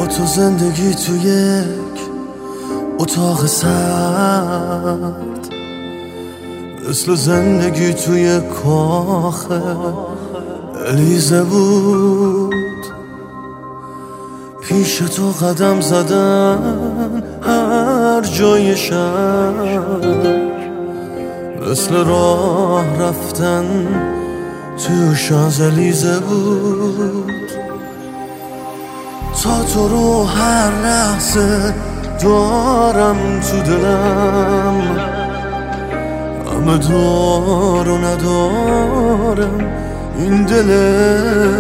با تو زندگی تو یک اتاق سرد، مثل زندگی توی کاخ الیزه بود. پیش تو قدم زدن هر جای شهر، مثل راه رفتن تو شانزلیزه بود. تا تو رو هر لحظه دارم تو دلم، همه دار و ندارم این دله.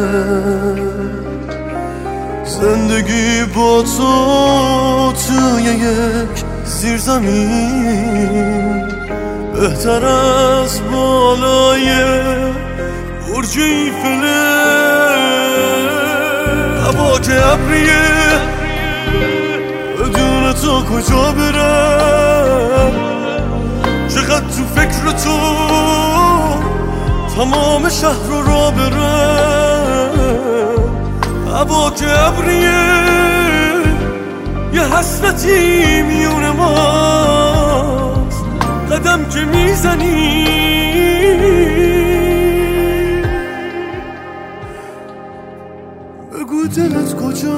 زندگی با تو توی یک زیر زمین، بهتر از بالای برج ایفله. هوا که ابریه، بدون تو کجا برم؟ چقدر تو فکر تو تمام شهر رو را برم. هوا که ابریه، یه حسرتی میون ماست، قدم که میزنی بگو دلت کجا.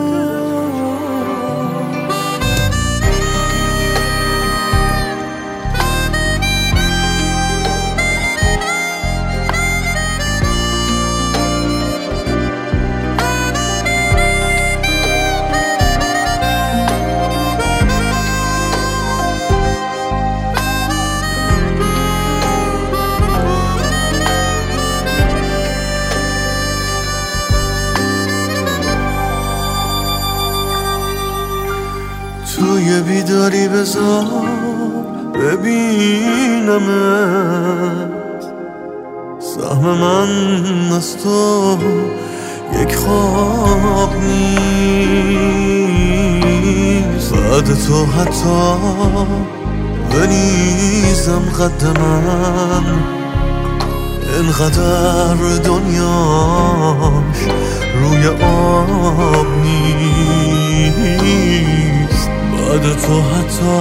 توی بیداری بذار ببینمت، سهم من از تو یک خواب نیست. بعد تو حتی بنیزم قد من، اینقدر دنیاش روی آب نیست. بعد تو حتی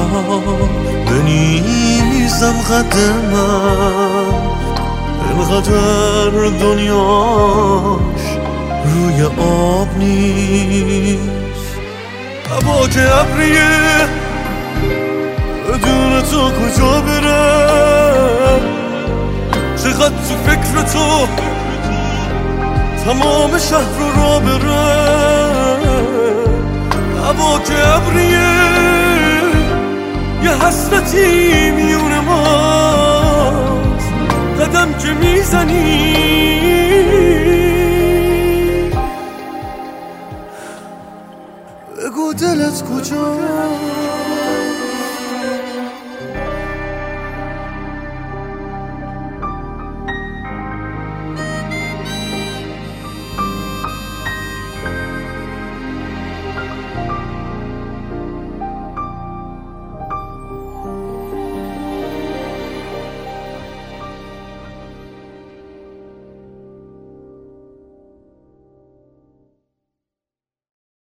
بنیزم قد من، اینقدر دنیاش روی آب نیست. هوا که ابریه، بدون تو کجا برم؟ چقدر تو فکر تو تمام شهر رو را برم. هوا که ابریه، یه حسرتی میون ماست، قدم که میزنی بگو دلت کجا.